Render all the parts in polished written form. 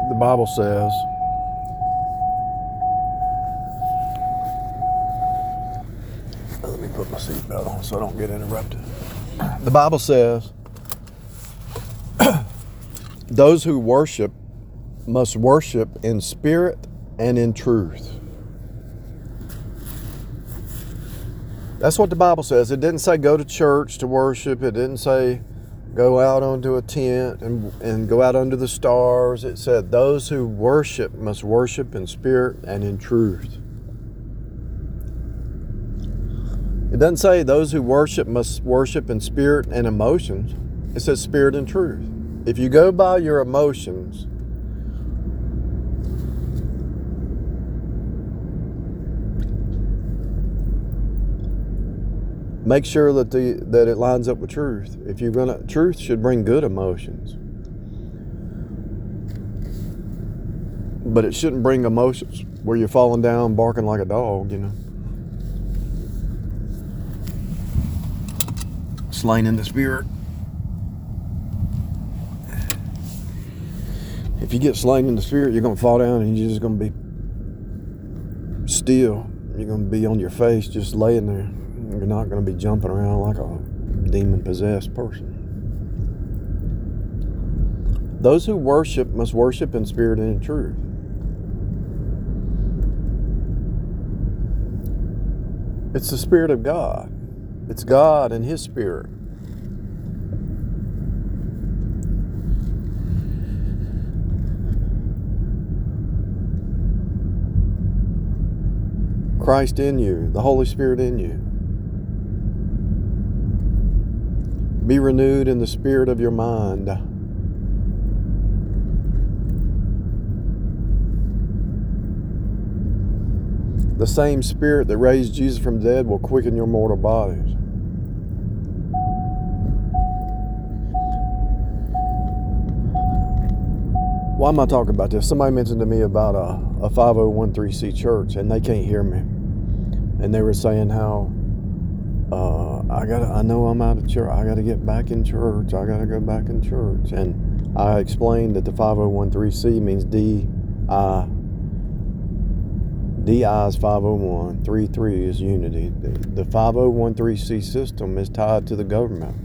The Bible says, let me put my seatbelt on so I don't get interrupted. The Bible says, those who worship must worship in spirit and in truth. That's what the Bible says. It didn't say go to church to worship. It didn't say go out onto a tent and go out under the stars. It said those who worship must worship in spirit and in truth. It doesn't say those who worship must worship in spirit and emotions. It says spirit and truth. If you go by your emotions, make sure that it lines up with truth. If you're gonna, truth should bring good emotions, but it shouldn't bring emotions where you're falling down, barking like a dog. Slain in the spirit. If you get slain in the spirit, you're gonna fall down and you're just gonna be still. You're gonna be on your face, just laying there. You're not going to be jumping around like a demon-possessed person. Those who worship must worship in spirit and in truth. It's the Spirit of God. It's God and His Spirit. Christ in you, the Holy Spirit in you. Be renewed in the spirit of your mind. The same spirit that raised Jesus from the dead will quicken your mortal bodies. Why am I talking about this? Somebody mentioned to me about a 501c church, and they can't hear me. And they were saying how I know I'm out of church. I got to get back in church. I got to go back in church. And I explained that the 501c means D-I. D-I is 501. 3 is unity. The 501c system is tied to the government.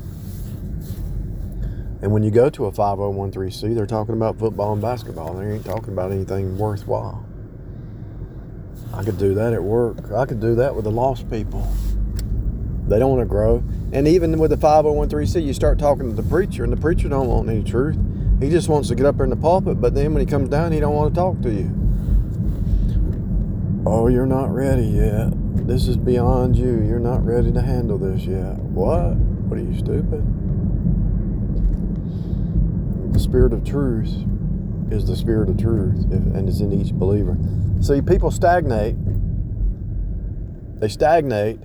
And when you go to a 501c, they're talking about football and basketball. They ain't talking about anything worthwhile. I could do that at work. I could do that with the lost people. They don't want to grow. And even with the 501c, you start talking to the preacher, and the preacher don't want any truth. He just wants to get up there in the pulpit, but then when he comes down, he don't want to talk to you. Oh, you're not ready yet. This is beyond you. You're not ready to handle this yet. What? What are you, stupid? The Spirit of truth is the Spirit of truth, and it's in each believer. See, people stagnate. They stagnate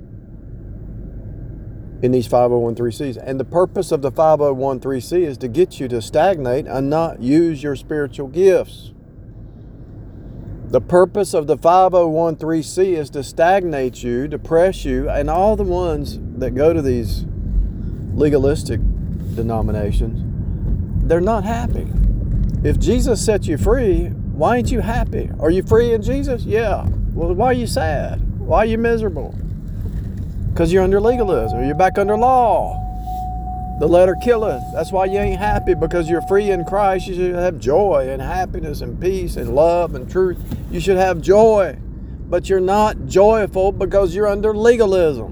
in these 501c. And the purpose of the 501c is to get you to stagnate and not use your spiritual gifts. The purpose of the 501c is to stagnate you, depress you, and all the ones that go to these legalistic denominations, they're not happy. If Jesus set you free, why ain't you happy? Are you free in Jesus? Yeah. Well, why are you sad? Why are you miserable? Because you're under legalism. You're back under law. The letter killeth. That's why you ain't happy, because you're free in Christ. You should have joy and happiness and peace and love and truth. You should have joy. But you're not joyful because you're under legalism.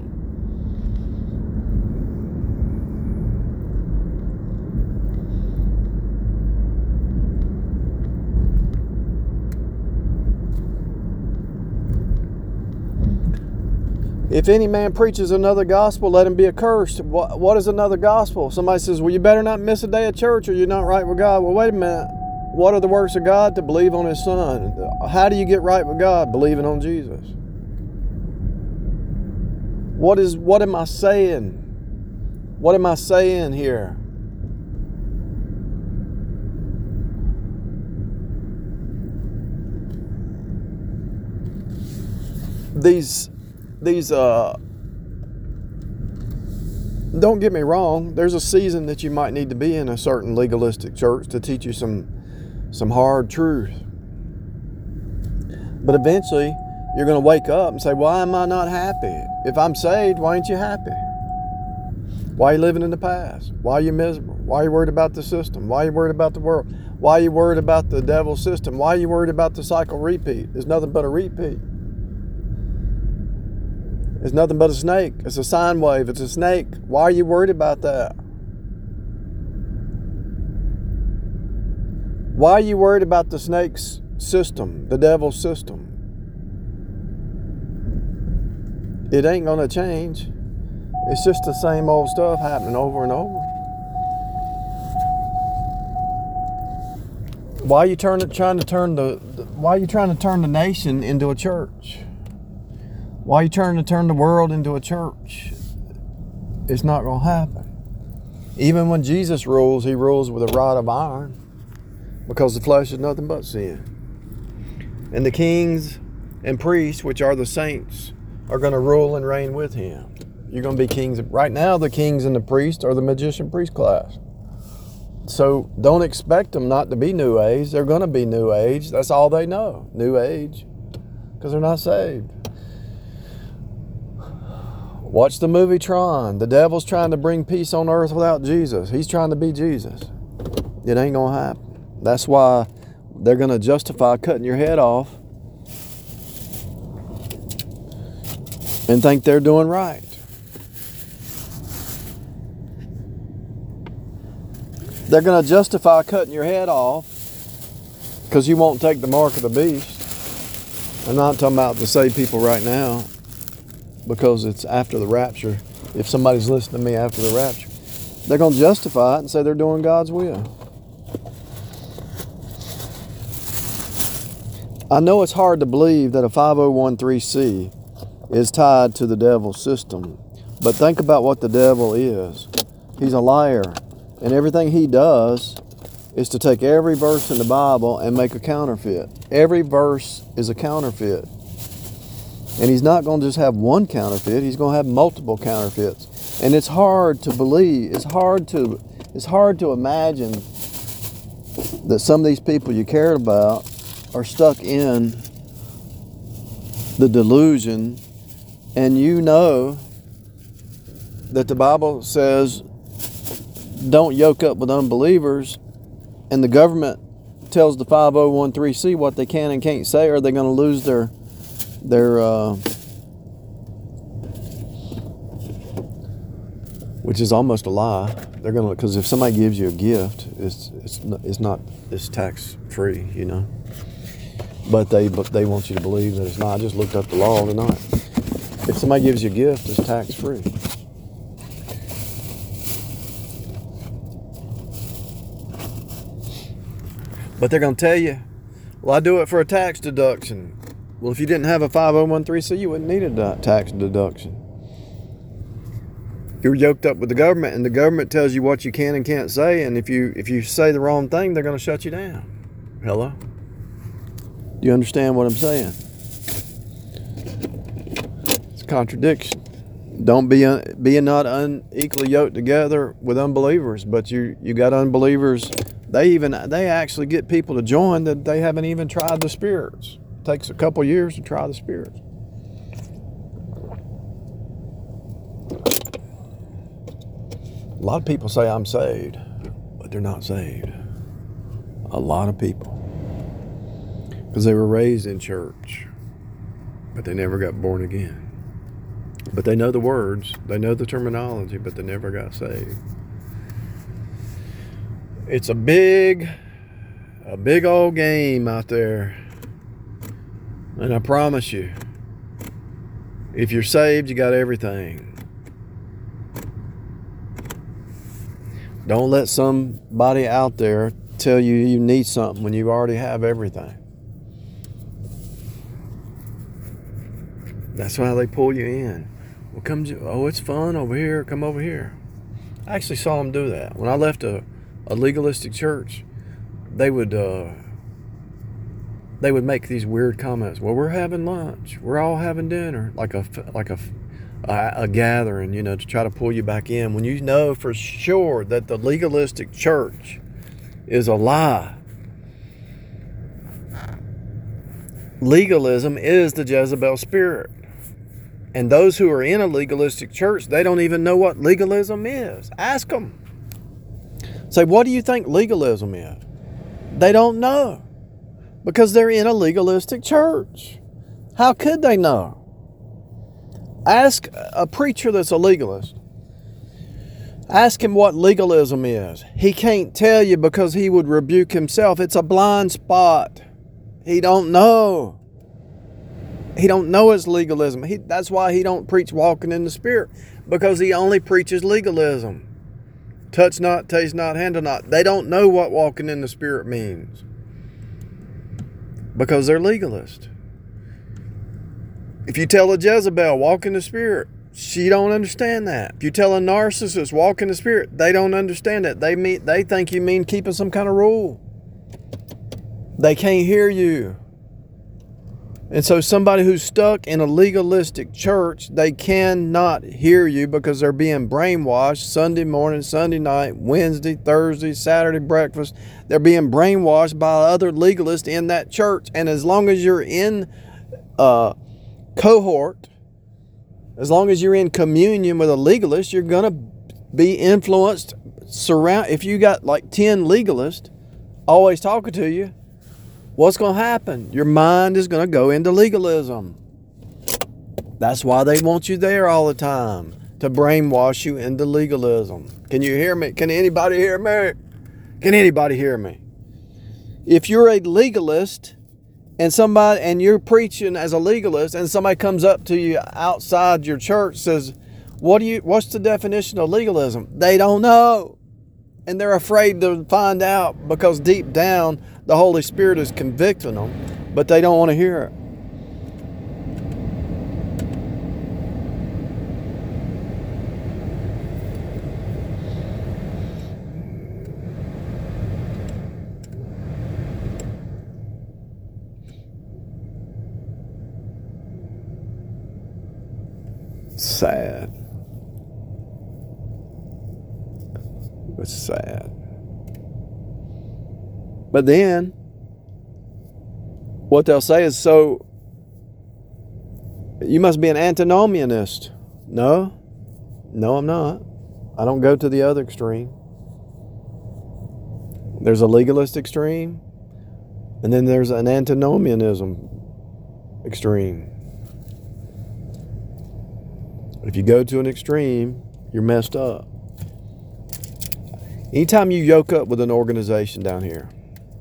If any man preaches another gospel, let him be accursed. What is another gospel? Somebody says, well, you better not miss a day of church or you're not right with God. Well, wait a minute. What are the works of God? To believe on His Son. How do you get right with God? Believing on Jesus. What am I saying? What am I saying here? These don't get me wrong, there's a season that you might need to be in a certain legalistic church to teach you some some hard truth. But eventually, you're going to wake up and say, why am I not happy? If I'm saved, why ain't you happy? Why are you living in the past? Why are you miserable? Why are you worried about the system? Why are you worried about the world? Why are you worried about the devil's system? Why are you worried about the cycle repeat? It's nothing but a repeat. It's nothing but a snake. It's a sine wave. It's a snake. Why are you worried about that? Why are you worried about the snake's system, the devil's system? It ain't going to change. It's just the same old stuff happening over and over. Why are you trying to turn the nation into a church? Why are you trying to turn the world into a church? It's not going to happen. Even when Jesus rules, he rules with a rod of iron, because the flesh is nothing but sin. And the kings and priests, which are the saints, are going to rule and reign with him. You're going to be kings. Right now, the kings and the priests are the magician priest class. So don't expect them not to be New Age. They're going to be New Age. That's all they know, New Age, because they're not saved. Watch the movie Tron. The devil's trying to bring peace on earth without Jesus. He's trying to be Jesus. It ain't going to happen. That's why they're going to justify cutting your head off and think they're doing right. They're going to justify cutting your head off because you won't take the mark of the beast. I'm not talking about to save people right now, because it's after the rapture. If somebody's listening to me after the rapture, they're going to justify it and say they're doing God's will. I know it's hard to believe that a 501(c) is tied to the devil's system, but think about what the devil is. He's a liar. And everything he does is to take every verse in the Bible and make a counterfeit. Every verse is a counterfeit. And he's not going to just have one counterfeit. He's going to have multiple counterfeits. And it's hard to believe. It's hard to imagine that some of these people you cared about are stuck in the delusion. And you know that the Bible says, don't yoke up with unbelievers, and the government tells the 501(c) what they can and can't say, or are they going to lose their which is almost a lie. They're going to, because if somebody gives you a gift, it's tax free, you know. But they want you to believe that it's not. I just looked up the law tonight. If somebody gives you a gift, it's tax free. But they're going to tell you, well, I do it for a tax deduction. Well, if you didn't have a 501(c), you wouldn't need a tax deduction. You're yoked up with the government, and the government tells you what you can and can't say, and if you say the wrong thing, they're going to shut you down. Hello? Do you understand what I'm saying? It's a contradiction. Don't be not unequally yoked together with unbelievers, but you got unbelievers. They actually get people to join that they haven't even tried the spirits. It takes a couple years to try the spirits. A lot of people say I'm saved, but they're not saved. A lot of people. Because they were raised in church, but they never got born again. But they know the words, they know the terminology, but they never got saved. It's a big old game out there. And I promise you, if you're saved, you got everything. Don't let somebody out there tell you you need something when you already have everything. That's why they pull you in. Well, it's fun over here. Come over here. I actually saw them do that. When I left a legalistic church, they would make these weird comments. Well, we're having lunch. We're all having dinner, like a gathering, you know, to try to pull you back in. When you know for sure that the legalistic church is a lie, Legalism is the Jezebel spirit. And those who are in a legalistic church, they don't even know what legalism is. Ask them. Say, what do you think legalism is? They don't know because they're in a legalistic church. How could they know? Ask a preacher that's a legalist. Ask him what legalism is. He can't tell you because he would rebuke himself. It's a blind spot. He don't know. He don't know it's legalism. That's why he don't preach walking in the Spirit, because he only preaches legalism. Touch not, taste not, handle not. They don't know what walking in the Spirit means because they're legalist. If you tell a Jezebel, walk in the Spirit, she don't understand that. If you tell a narcissist, walk in the Spirit, they don't understand that. They think you mean keeping some kind of rule. They can't hear you. And so somebody who's stuck in a legalistic church, they cannot hear you because they're being brainwashed Sunday morning, Sunday night, Wednesday, Thursday, Saturday breakfast. They're being brainwashed by other legalists in that church. And as long as you're in cohort, as long as you're in communion with a legalist, you're going to be influenced. If you got like 10 legalists always talking to you, what's going to happen? Your mind is going to go into legalism. That's why they want you there all the time, to brainwash you into legalism. Can you hear me? Can anybody hear me? Can anybody hear me? If you're a legalist and you're preaching as a legalist, and somebody comes up to you outside your church, says, what's the definition of legalism? They don't know. And they're afraid to find out because deep down the Holy Spirit is convicting them, but they don't want to hear it. Sad. It's sad. But then, what they'll say is, so, you must be an antinomianist. No, I'm not. I don't go to the other extreme. There's a legalist extreme, and then there's an antinomianism extreme. If you go to an extreme, you're messed up. Anytime you yoke up with an organization down here,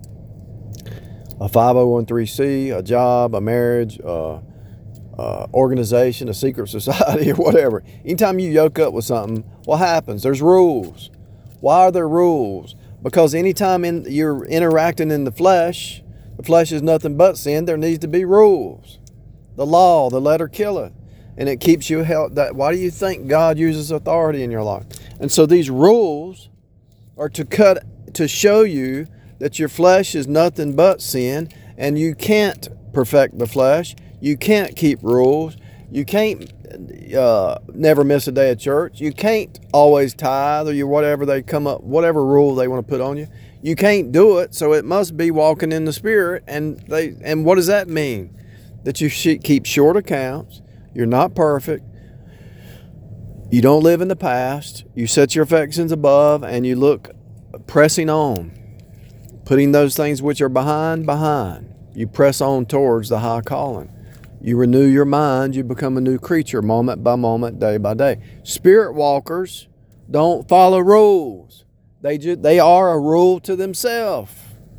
a 501(c), a job, a marriage, organization, a secret society, or whatever. Anytime you yoke up with something, what happens? There's rules. Why are there rules? Because anytime you're interacting in the flesh is nothing but sin, there needs to be rules. The law, the letter killeth. And it keeps you held. Why do you think God uses authority in your life? And so these rules are to show you that your flesh is nothing but sin, and you can't perfect the flesh. You can't keep rules. You can't never miss a day of church. You can't always tithe, or whatever rule they want to put on you. You can't do it, so it must be walking in the Spirit. And what does that mean? That you keep short accounts. You're not perfect. You don't live in the past. You set your affections above, and you look pressing on, putting those things which are behind. You press on towards the high calling. You renew your mind. You become a new creature moment by moment, day by day. Spirit walkers don't follow rules. They are a rule to themselves.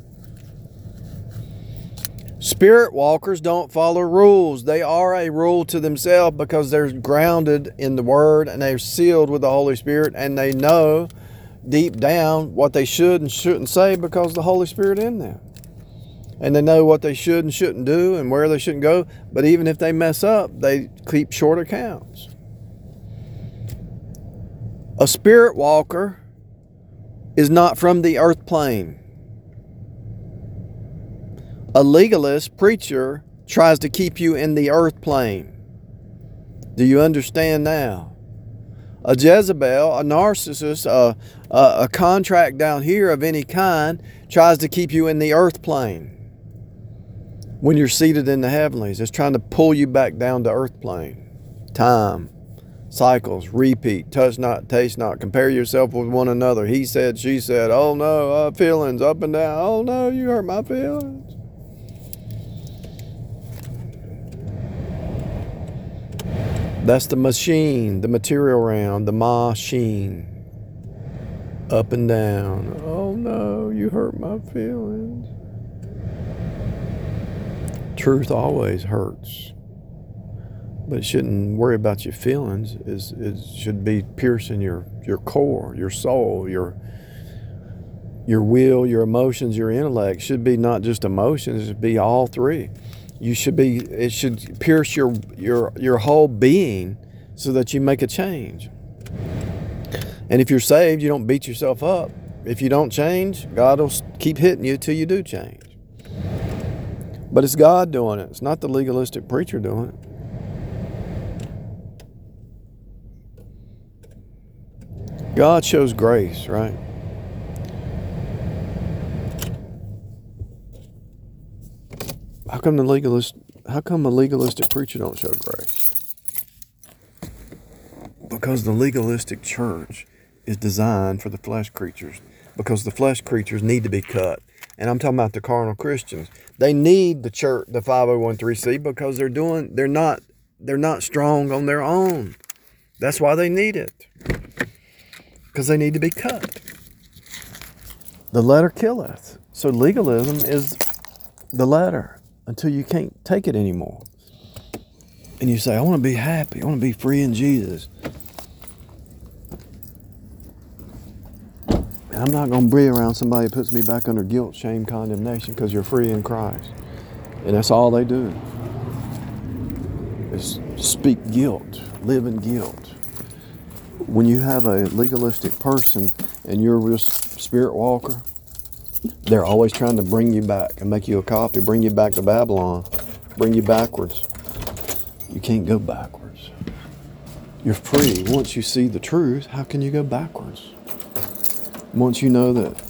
Spirit walkers don't follow rules. They are a rule to themselves because they're grounded in the Word and they're sealed with the Holy Spirit, and they know deep down what they should and shouldn't say because the Holy Spirit in them. And they know what they should and shouldn't do and where they shouldn't go. But even if they mess up, they keep short accounts. A spirit walker is not from the earth plane. A legalist preacher tries to keep you in the earth plane. Do you understand now? A Jezebel, a narcissist, a contract down here of any kind tries to keep you in the earth plane. When you're seated in the heavenlies, it's trying to pull you back down to earth plane. Time, cycles, repeat, touch not, taste not, compare yourself with one another. He said, she said, oh no, feelings up and down. Oh no, you hurt my feelings. That's the machine, the material realm, the machine. Up and down. Oh no, you hurt my feelings. Truth always hurts. But it shouldn't worry about your feelings. It should be piercing your core, your soul, your will, your emotions, your intellect. It should be not just emotions, it should be all three. It should pierce your whole being so that you make a change. And if you're saved, you don't beat yourself up. If you don't change, God will keep hitting you till you do change. But it's God doing it. It's not the legalistic preacher doing it. God shows grace, right? How come a legalistic preacher don't show grace? Because the legalistic church is designed for the flesh creatures. Because the flesh creatures need to be cut. And I'm talking about the carnal Christians. They need the church, the 501(c), because they're not strong on their own. That's why they need it. Because they need to be cut. The letter killeth. So legalism is the letter until you can't take it anymore. And you say, I want to be happy. I want to be free in Jesus. And I'm not going to be around somebody who puts me back under guilt, shame, condemnation because you're free in Christ. And that's all they do. Is speak guilt, live in guilt. When you have a legalistic person and you're a real spirit walker, they're always trying to bring you back and make you a copy, bring you back to Babylon, bring you backwards. You can't go backwards. You're free. Once you see the truth, how can you go backwards? Once you know that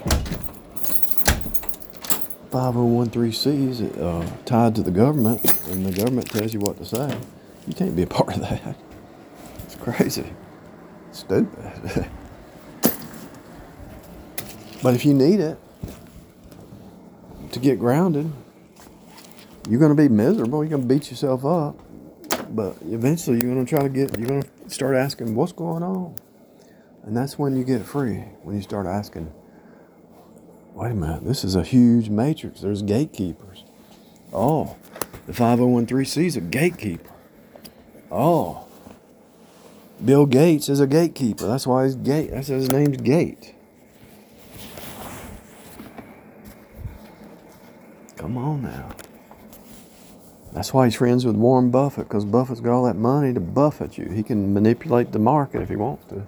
501(c) is tied to the government and the government tells you what to say, you can't be a part of that. It's crazy. It's stupid. But if you need it to get grounded, you're going to be miserable. You're going to beat yourself up. But eventually you're going to start asking, what's going on? And that's when you get free. When you start asking, wait a minute, this is a huge matrix. There's gatekeepers. Oh, the 501(c) is a gatekeeper. Oh, Bill Gates is a gatekeeper. That's why his name's Gate. Come on now. That's why he's friends with Warren Buffett, because Buffett's got all that money to buffet you. He can manipulate the market if he wants to.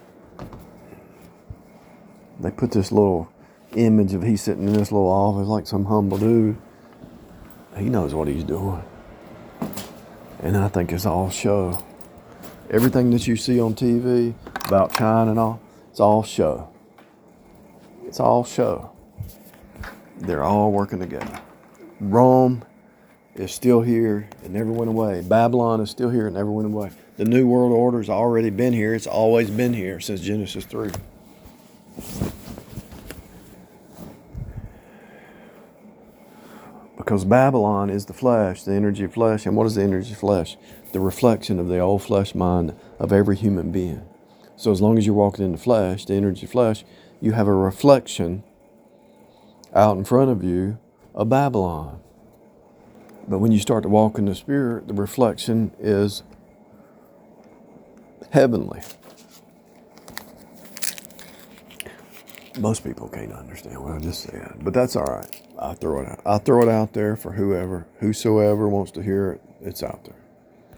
They put this little image of he sitting in this little office like some humble dude. He knows what he's doing. And I think it's all show. Everything that you see on TV about China and all, it's all show. It's all show. They're all working together. Rome is still here. It never went away. Babylon is still here. It never went away. The New World Order has already been here. It's always been here since Genesis 3. Because Babylon is the flesh, the energy of flesh. And what is the energy of flesh? The reflection of the old flesh mind of every human being. So as long as you're walking in the flesh, the energy of flesh, you have a reflection out in front of you of Babylon. But when you start to walk in the Spirit, the reflection is heavenly. Most people can't understand what I just said, but that's all right. I'll throw it out. I'll throw it out there for whosoever wants to hear it. It's out there.